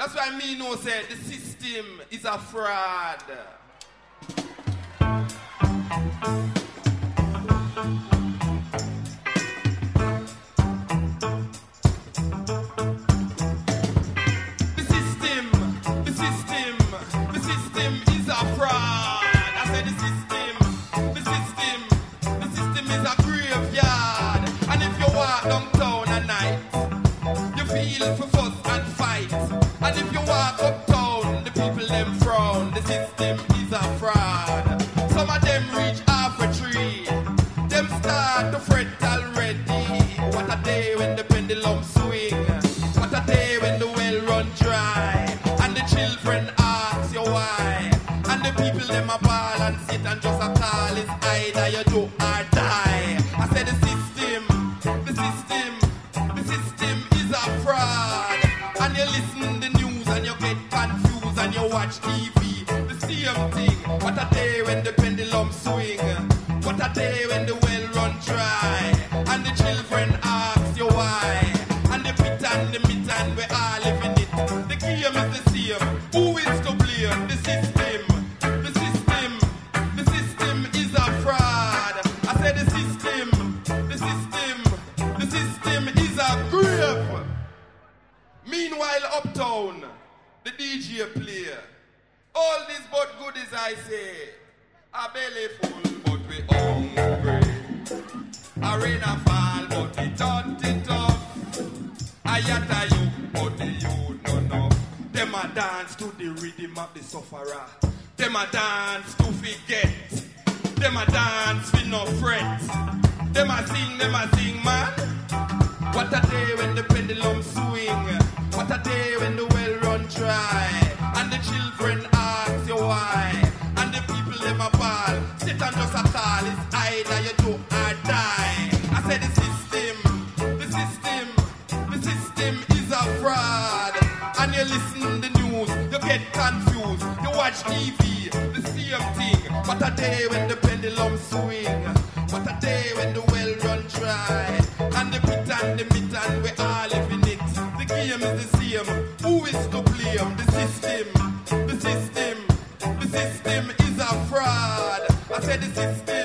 That's why me know say the system is a fraud. The system is a fraud. I said the system is a graveyard. And if you walk downtown at night, you feel for fuss and fight. And if you walk uptown, the people them frown. The system is a fraud. Some of them reach half a tree. Them start to fret already. What a day when the pendulum swing. What a day when the well run dry. And the children ask you why. And the people them a ball and sit and just a call. It's either you do or die. I said the system is a fraud. And you listen the news and you get confused and you watch TV. The same thing. What a day when the pendulum swing. What a day when the well run dry. And the children ask you why. And the pit and the meat and we all live in it. The game is the same. Who is to blame? The system. The system is a fraud. I said the system is a grave. Meanwhile, uptown, the DJ play. All this but good as I say. A belly full, but we hungry. A rain a fall, but we don't it up. A yatta you, but the youth no know. Them a dance to the rhythm of the sufferer. Them a dance to forget. Them a dance for no fret. Them a sing, man. What a day when the pendulum swing. What a day when the well run dry. And the children ask you why. And the people them a ball. Sit and just a call. It's either you do or die. I said the system is a fraud. And you listen the news, you get confused. You watch TV, the same thing. What a day when the pendulum swing. What a day when the well run dry. And the pit and the meat and we all live in it. The game is the same. Who is to blame? The system is a fraud. I said the system